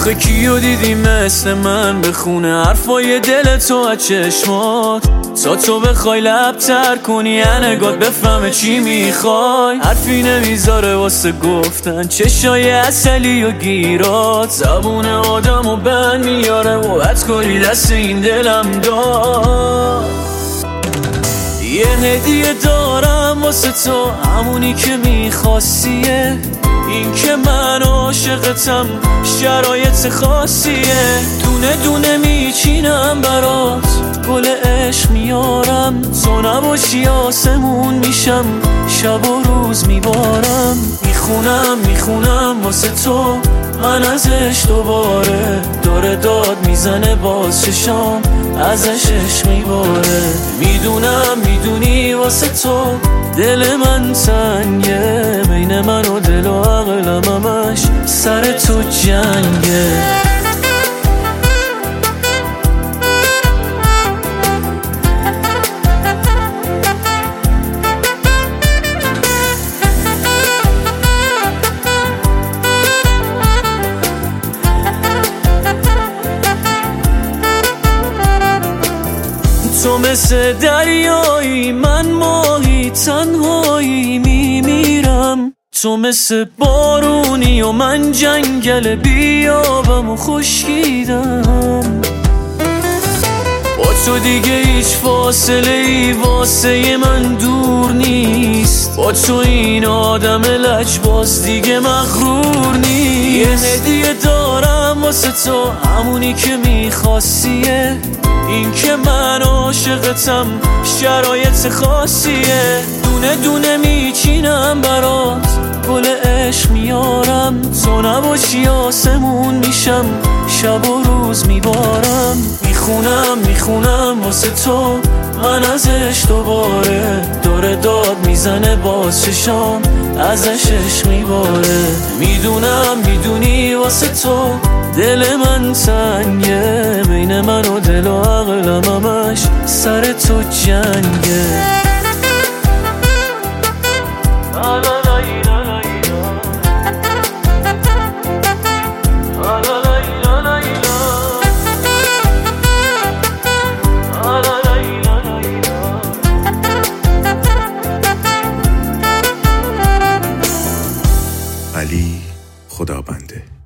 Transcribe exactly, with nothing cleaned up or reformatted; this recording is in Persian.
آخه کیو دیدی مثل من بخونه حرفای دل تو از چشمات، تا تو بخوای لب تر کنی نگات بفهمه چی میخوای. حرفی نمیذاره واسه گفتن چشای اصلی و گیرات، زبون آدم و بند میاره و بد کاری دست این دلم داد. یه هدیه دارم واسه تو، همونی که میخواستیه، این که من عاشقتم شرایط خاصیه. دونه دونه میچینم برات، گل عشق میارم، تو نباشی آسمون میشم، شب و روز میبارم. میخونم میخونم واسه تو من ازش دوباره، داره داد میزنه باز چشام ازش عشق میباره. میدونم میدونی واسه تو دل من تنگه، بین من و دل و عقلم همش سر تو جنگه. تو مثل دریایی من ماهی تنهایی میمیرم، تو مثل بارونی و من جنگل بیابم و خشکیدم. با تو دیگه هیچ فاصله ای واسه من دور نیست، با تو این آدم لجباز دیگه مغرور نیست. یه هدیه دارم واسه تو، همونی که میخواستیه، این که من عاشقتم شرایط خاصیه. دونه دونه میچینم برات، گل عشق میارم، تو نباشی آسمون میشم، شب و روز میبارم. میخونم میخونم واسه تو من ازش دوباره، داره داد میزنه باز چشام ازش عشق میباره. میدونم میدونی واسه تو دل من تنگه، بین من و دل و عقلم همش سر تو جنگه. علی خدابنده.